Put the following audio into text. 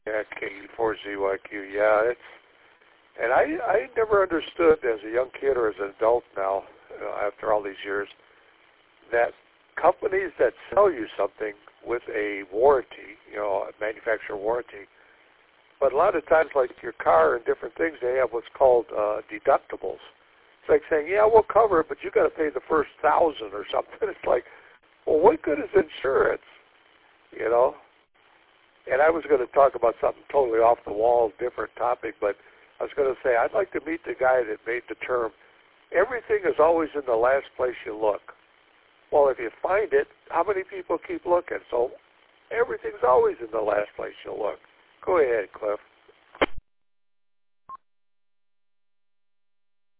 Yeah, KE4ZYQ. Yeah, and I never understood as a young kid or as an adult now, after all these years, that companies that sell you something with a warranty, a manufacturer warranty, but a lot of times, like your car and different things, they have what's called deductibles. It's like saying, yeah, we'll cover it, but you got to pay the first 1,000 or something. It's like, well, what good is insurance? And I was going to talk about something totally off the wall, different topic, but I was going to say I'd like to meet the guy that made the term, everything is always in the last place you look. Well, if you find it, how many people keep looking? So everything's always in the last place you look. Go ahead, Cliff.